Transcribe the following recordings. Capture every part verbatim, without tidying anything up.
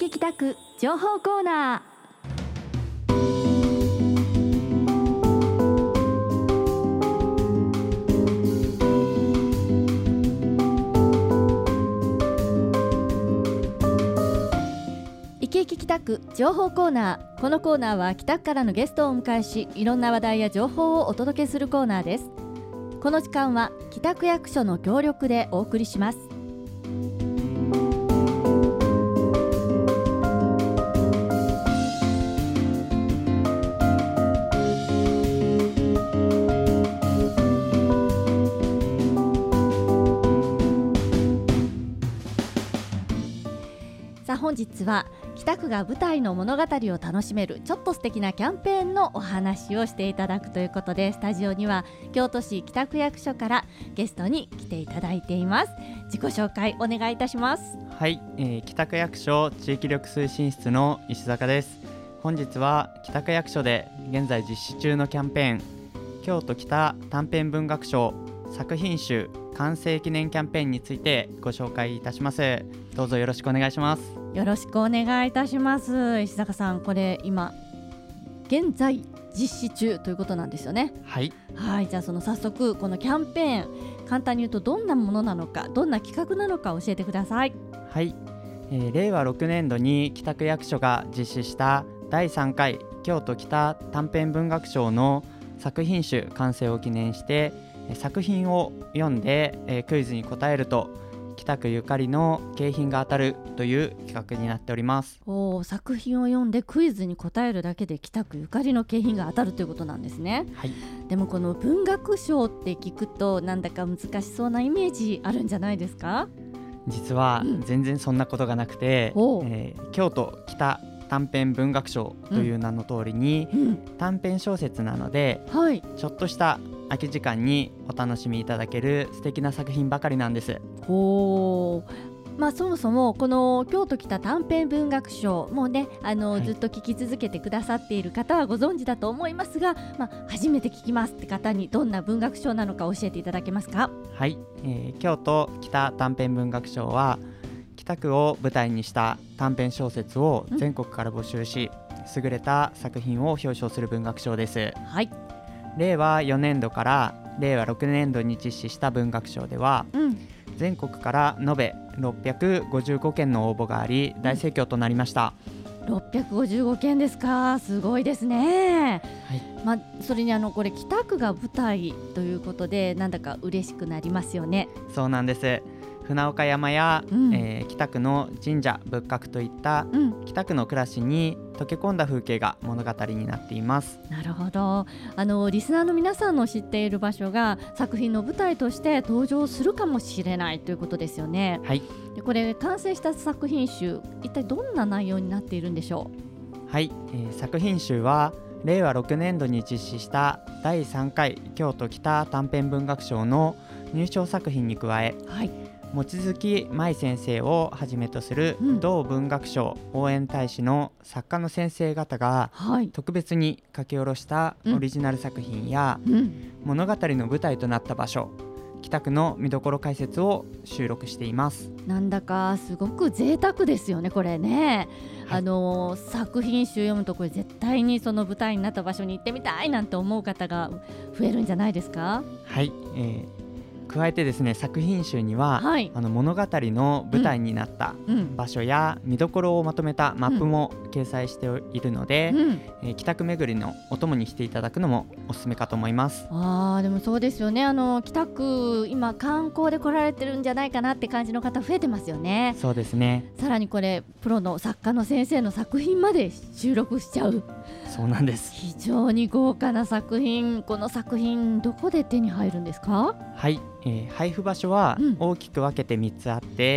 き帰宅情報コーナー。イケイケ帰宅情報コーナー。このコーナーは帰宅からのゲストをお迎えし、いろんな話題や情報をお届けするコーナーです。この時間は帰宅役所の協力でお送りします。さあ本日は北区が舞台の物語を楽しめるちょっと素敵なキャンペーンのお話をしていただくということで、スタジオには京都市北区役所からゲストに来ていただいています。自己紹介お願いいたします。 はい、えー、北区役所地域力推進室の石坂です。本日は北区役所で現在実施中のキャンペーン、京都北短編文学賞作品集完成記念キャンペーンについてご紹介いたします。どうぞよろしくお願いします。 よろしくお願いいたします。石坂さん、これ今現在実施中ということなんですよね。 はい、 はい、じゃあその早速このキャンペーン、簡単に言うとどんなものなのか、どんな企画なのか教えてください。 はい、えー、れいわろくねんどに北区役所が実施しただいさんかい京都北短編文学賞の作品集完成を記念して、作品を読んで、えー、クイズに答えると北区ゆかりの景品が当たるという企画になっております。 お、作品を読んでクイズに答えるだけで北区ゆかりの景品が当たるということなんですね。 はい、 でもこの文学賞って聞くとなんだか難しそうなイメージあるんじゃないですか？ 実は全然そんなことがなくて、うんえー、京都北短編文学賞という名の通りに、うんうん、短編小説なので、はい、ちょっとした空き時間にお楽しみいただける素敵な作品ばかりなんです。 ほー、まあ、そもそもこの京都北短編文学賞もうねあの、はい、ずっと聞き続けてくださっている方はご存知だと思いますが、まあ、初めて聞きますって方にどんな文学賞なのか教えていただけますか？ はい、えー、京都北短編文学賞は北区を舞台にした短編小説を全国から募集し、うん、優れた作品を表彰する文学賞です。 はい、 れいわよねんどかられいわろくねんどに実施した文学賞では、うん、全国から延べろっぴゃくごじゅうごけんの応募があり大盛況となりました。 ろっぴゃくごじゅうごけんですか？すごいですね。はい、まあ、それにあのこれ北区が舞台ということでなんだか嬉しくなりますよね。 そうなんです。船岡山や、うんえー、北区の神社仏閣といった、うん、北区の暮らしに溶け込んだ風景が物語になっています。 なるほど。あのリスナーの皆さんの知っている場所が作品の舞台として登場するかもしれないということですよね。 はい、 でこれ完成した作品集、一体どんな内容になっているんでしょう？はい、えー、作品集はれいわろくねんどに実施しただいさんかい京都北短編文学賞の入賞作品に加え、はい、望月舞先生をはじめとする同文学賞応援大使の作家の先生方が特別に書き下ろしたオリジナル作品や物語の舞台となった場所、北区の見どころ解説を収録しています。 なんだかすごく贅沢ですよねこれね。はい、あの作品集読むとこれ絶対にその舞台になった場所に行ってみたいなんて思う方が増えるんじゃないですか？ はい、えー加えてですね、作品集には、はい、あの物語の舞台になった場所や見どころをまとめたマップも掲載しているので、うんえー、北区巡りのお供にしていただくのもおすすめかと思います。 あーでもそうですよね。あの北区今観光で来られてるんじゃないかなって感じの方増えてますよね。 そうですね。 さらにこれプロの作家の先生の作品まで収録しちゃう。 そうなんです。 非常に豪華な作品。この作品どこで手に入るんですか？ はい、えー、配布場所は大きく分けてみっつあって、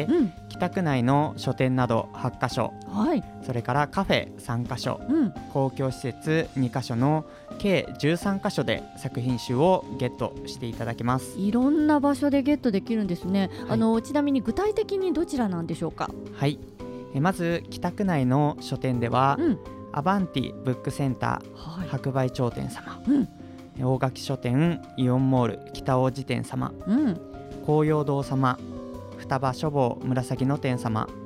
うん、北区内の書店などはちかしょ、はい、それからカフェさんかしょ、うん、公共施設にかしょの計じゅうさんかしょで作品集をゲットしていただけます。 いろんな場所でゲットできるんですね。はい、あのちなみに具体的にどちらなんでしょうか？ はい、えー、まず北区内の書店では、うん、アバンティブックセンター、はい、白梅町店様、うん、大垣書店イオンモール北大路店様、うん、紅葉堂様、双葉書房紫の店様、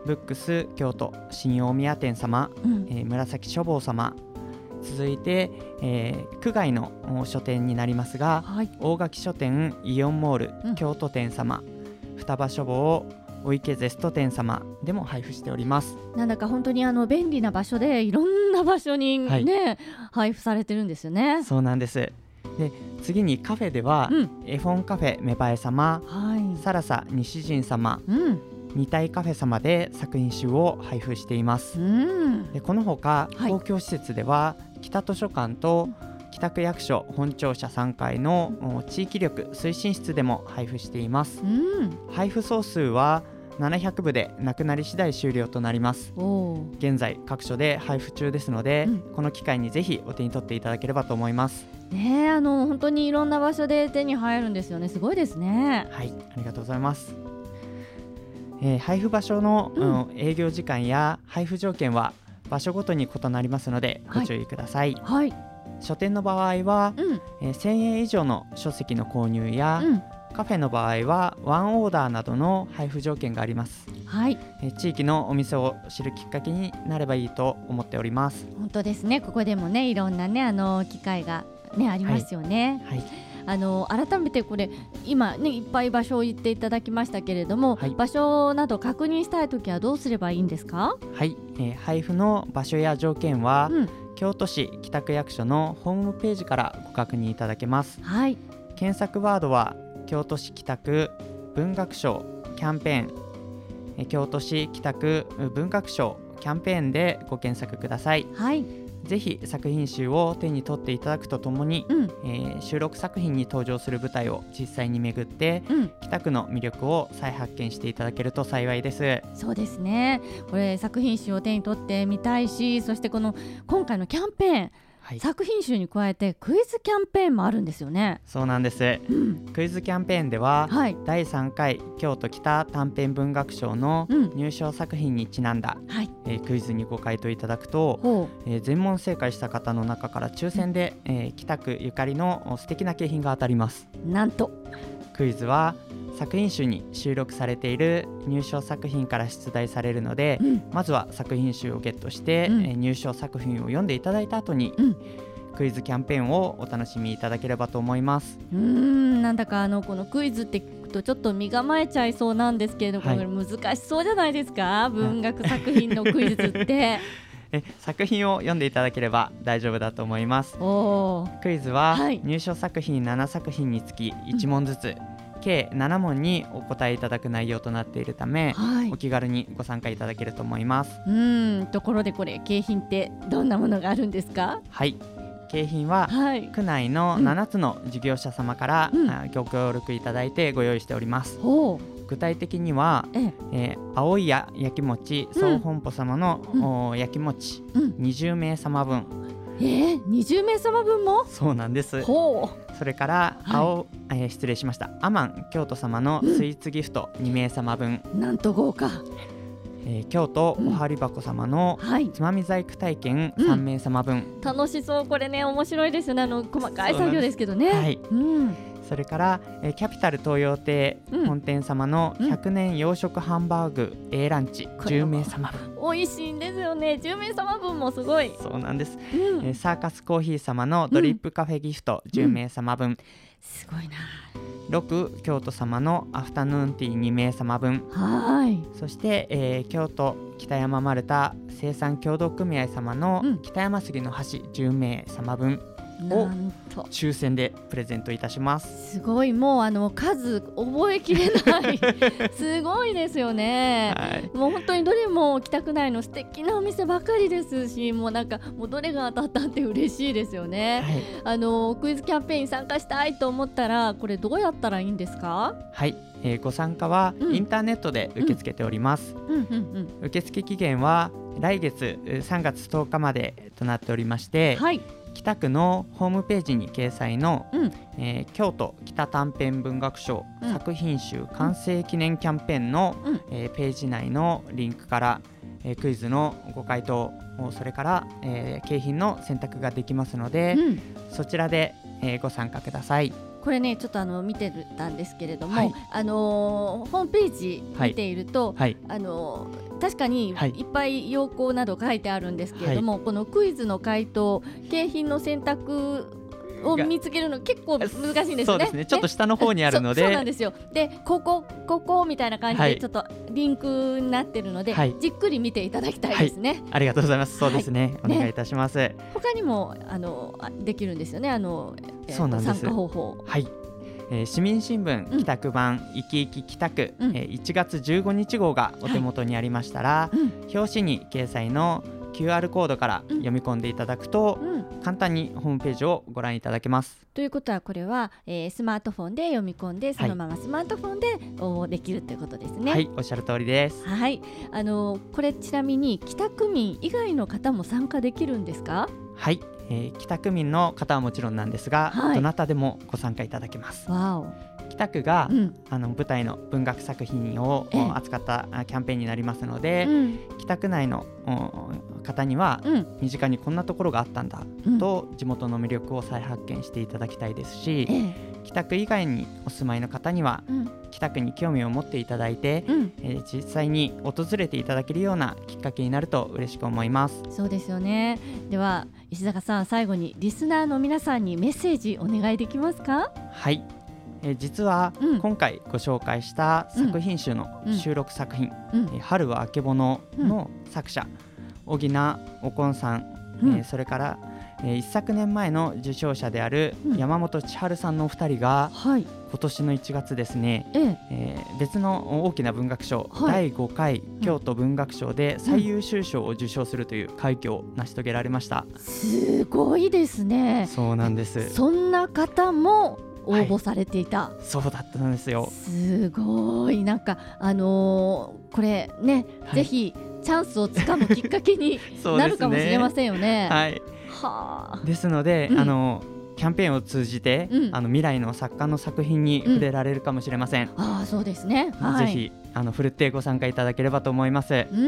ブックス京都新大宮店様、 うんえー紫書房様、続いて、えー、区外の書店になりますが、 はい、 大垣書店イオンモール、 うん京都店様、双葉書房お池ゼスト店様でも配布しております。 なんだか本当にあの便利な場所でいろんな場所にね、はい、配布されてるんですよね。 そうなんです。で次にカフェでは、うん、絵本カフェメバエ様、はい、サラサ西陣様、うん、二体カフェ様で作品集を配布しています、うん、でこのほか、はい、公共施設では北図書館と北区役所本庁舎さんかいの地域力推進室でも配布しています、うん、配布総数はななひゃくぶでなくなり次第終了となります。現在各所で配布中ですので、うん、この機会にぜひお手に取っていただければと思います。 ねえ、あの本当にいろんな場所で手に入るんですよね。すごいですね。 はい、ありがとうございます。えー、配布場所の、うん、営業時間や配布条件は場所ごとに異なりますのでご注意ください。はいはい、書店の場合は、うんえー、せんえん以上の書籍の購入や、うんカフェの場合はワンオーダーなどの配布条件があります、はい、え地域のお店を知るきっかけになればいいと思っております。 本当ですね。ここでもねいろんなねあの機会が、ね、ありますよね、はいはい、あの改めてこれ今ねいっぱい場所を言っていただきましたけれども、はい、場所など確認したいときはどうすればいいんですか？ はい、えー、配布の場所や条件は、うん、京都市北区役所のホームページからご確認いただけます、はい、検索ワードは京都市北区文学賞キャンペーン、京都市北区文学賞キャンペーンでご検索ください、はい、ぜひ作品集を手に取っていただくとともに、うんえー、収録作品に登場する舞台を実際に巡って、うん、北区の魅力を再発見していただけると幸いです。 そうですね。これ作品集を手に取ってみたいし、そしてこの今回のキャンペーンはい、作品集に加えてクイズキャンペーンもあるんですよね。 そうなんです、うん、クイズキャンペーンでは、はい、だいさんかい京都北短編文学賞の入賞作品にちなんだ、うんはいえー、クイズにご回答いただくと、えー、全問正解した方の中から抽選で、うんえー、北区ゆかりの素敵な景品が当たります。 なんとクイズは作品集に収録されている入賞作品から出題されるので、うん、まずは作品集をゲットして、うんえー、入賞作品を読んでいただいた後に、うん、クイズキャンペーンをお楽しみいただければと思います。 うーんなんだかあのこのクイズって聞くとちょっと身構えちゃいそうなんですけれども、はい、これ難しそうじゃないですか、文学作品のクイズってえ作品を読んでいただければ大丈夫だと思います。おクイズは、はい、入賞作品ななさく品につきいち問ずつ、うん計なな問にお答えいただく内容となっているため、はい、お気軽にご参加いただけると思います。 うんところでこれ景品ってどんなものがあるんですか？ はい景品は、はい、区内のななつの事業者様から、うん、ご協力いただいてご用意しております。うん、具体的には、ええー、青いや焼き餅総本舗様の、うん、焼き餅、うん、にじゅうめい様分。 えー、にじゅうめい様分も？ そうなんです。ほうそれから青、はいえー、失礼しましたアマン京都様のスイーツギフトにめい様分、 うん、なんと豪華、 えー、京都おはり箱様のつまみ細工体験さんめい様分、 うん、楽しそう。これね面白いですよね。あの細かい作業ですけどね。はい、 うんそれから、えー、キャピタル東洋亭本店様のひゃくねん洋食ハンバーグ A ランチじゅうめい様分。 美味しいんですよね。じゅうめい様分もすごい。 そうなんです、うんえー、サーカスコーヒー様のドリップカフェギフトじゅうめい様分、うんうん、 すごいな。 ろく京都様のアフタヌーンティーにめい様分。はいそして、えー、京都北山丸太生産協同組合様の北山杉の箸じゅうめい様分を抽選でプレゼントいたします。 すごい。もうあの数覚えきれないすごいですよね、はい、もう本当にどれも北区内の素敵なお店ばかりですし、もうなんかもうどれが当たったって嬉しいですよね、はい、あのクイズキャンペーンに参加したいと思ったらこれどうやったらいいんですか？ はい、えー、ご参加はインターネットで受け付けております。受付期限は来月さんがつとおかまでとなっておりまして、はい北区のホームページに掲載の、うんえー、京都北短編文学賞、うん、作品集完成記念キャンペーンの、うんえー、ページ内のリンクから、えー、クイズのご回答それから、えー、景品の選択ができますので、うん、そちらで、 えー、ご参加ください。 これねちょっとあの見てたんですけれども、 はい、 あのー、ホームページ見ていると、 はい、 あのー、確かにいっぱい要項など書いてあるんですけれども、はい、このクイズの回答、景品の選択を見つけるの結構難しいんですよね。 そうですね、ちょっと下の方にあるので、 そ, そうなんですよ。でここここみたいな感じでちょっとリンクになってるので、はい、じっくり見ていただきたいですね。はい、 ありがとうございます。そうですね、はい、お願いいたします。ね、 他にもあのできるんですよね、あの、えー、 そうなんです。 参加方法。 はい、えー、市民新聞北区版いきいき北区、うん、えー、いちがつじゅうごにち号がお手元にありましたら、はい、うん、表紙に掲載の キューアール コードから読み込んでいただくと、うん、簡単にホームページをご覧いただけます。 ということはこれは、えー、スマートフォンで読み込んでそのままスマートフォンで応募できるということですね。 はい、おっしゃる通りです。 はい、あのこれちなみに北区民以外の方も参加できるんですか？ はい、えー、北区民の方はもちろんなんですが、はい、どなたでもご参加いただけます。 わお。 北区が、うん、あの舞台の文学作品を扱ったキャンペーンになりますので、うん、北区内の方には、うん、身近にこんなところがあったんだ、うん、と地元の魅力を再発見していただきたいですし、ええ、北区以外にお住まいの方には、うん、北区に興味を持っていただいて、うん、えー、実際に訪れていただけるようなきっかけになると嬉しく思います。 そうですよね。では石坂さん、最後にリスナーの皆さんにメッセージお願いできますか？ はい、えー、実は、うん、今回ご紹介した作品集の収録作品、うん、えー、春はあけぼのの作者、小木名おこんさん、うん、えー、それから、えー、一昨年前の受賞者である山本千春さんのお二人が、はい、今年のいちがつですね、えええー、別の大きな文学賞、はい、だいごかい京都文学賞で最優秀賞を受賞するという快挙を成し遂げられました。 すごいですね。 そうなんです。 そんな方も応募されていた、はい、 そうだったんですよ。 すごい、なんかあのー、これね、はい、ぜひチャンスをつかむきっかけになるかもしれませんよね。 はい、はあ、ですので、うん、あのキャンペーンを通じて、うん、あの未来の作家の作品に触れられるかもしれません。 うん、ああ、そうですね、 はい、ぜひあのふるってご参加いただければと思います。 うん、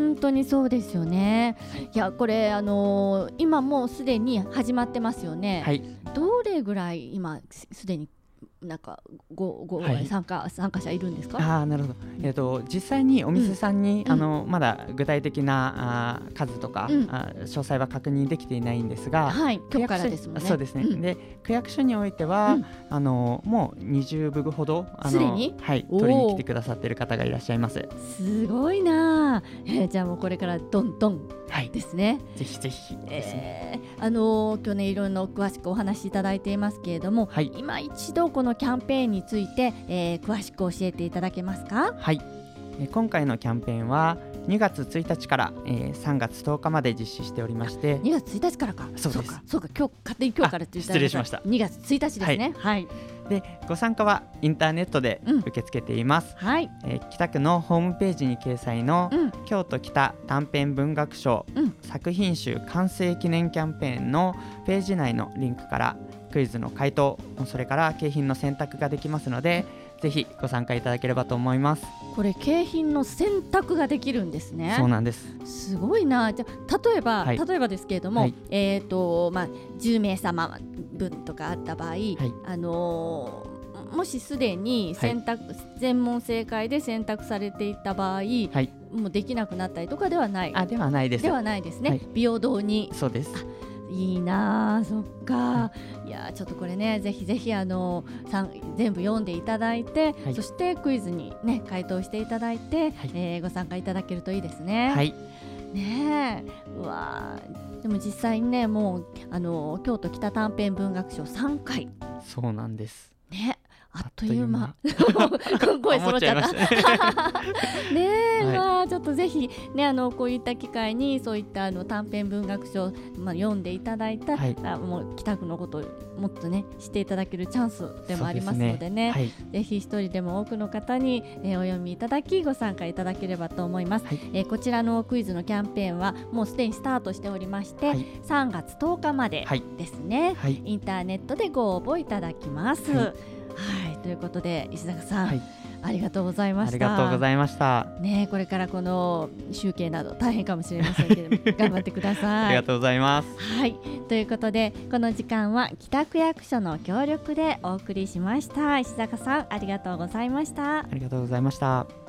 本当にそうですよね。いや、これあのー、今もうすでに始まってますよね。はい、どれぐらい今すでになんかごご、はい、参加参加者いるんですか？ あ、なるほど、えー、と実際にお店さんに、うん、あのまだ具体的なあ数とか、うん、あ詳細は確認できていないんですが、 はい、今日からですもんね。 そうですね、うん、で区役所においては、うん、あのもうにじゅうぶぐほどあのすでに、 はい、取りに来てくださっている方がいらっしゃいます。 すごいな、えー、じゃあもうこれからどんどんですね、 はい、ぜひぜひですね、 えー、あの今日ねいろいろ詳しくお話しいただいていますけれども、はい、今一度このキャンペーンについて、えー、詳しく教えていただけますか？ はい、えー、今回のキャンペーンはにがつついたちから、えー、さんがつとおかまで実施しておりまして。 にがつついたちからか。 そうです。 そうか、そうか、今日勝手に今日からって言ったら失礼しました。 にがつついたちですね。はい、はい、 でご参加はインターネットで受け付けています。うん、はい、えー、北区のホームページに掲載の、うん、京都北短編文学賞、うん、作品集完成記念キャンペーンのページ内のリンクからクイズの回答、それから景品の選択ができますので、ぜひご参加いただければと思います。 これ景品の選択ができるんですね。 そうなんです。 すごいな。じゃ例えば、はい、例えばですけれども、はい、えーとまあ、じゅうめいさま分とかあった場合、はい、あのー、もしすでに選択、はい、全問正解で選択されていた場合、はい、もうできなくなったりとかではない。 あ、ではないです。 ではないですね。はい、平等に。 そうです。 いいな、そっか、はい、いやちょっとこれね、ぜひぜひあの全部読んでいただいて、はい、そしてクイズにね回答していただいて、はい、えー、ご参加いただけるといいですね。はい、ねえ、うわ、でも実際にね、もうあの京都北短編文学賞さんかい。 そうなんですね、あっという間。声揃っちゃったねえ、はい、まあちょっとぜひね、あのこういった機会にそういったあの短編文学書、まあ、読んでいただいた、はい、あもう北区のことをもっとねしていただけるチャンスでもありますのでね、はい、ぜひ一人でも多くの方に、えー、お読みいただきご参加いただければと思います。はい、えー、こちらのクイズのキャンペーンはもうすでにスタートしておりまして、はい、さんがつとおかまでですね、はい、インターネットでご応募いただきます。はいはい、ということで石坂さん、はい、 ありがとうございました。 ありがとうございました。 ね、これからこの集計など大変かもしれませんけれども頑張ってください。 ありがとうございます。 はい、ということでこの時間は北区役所の協力でお送りしました。石坂さん、ありがとうございました。 ありがとうございました。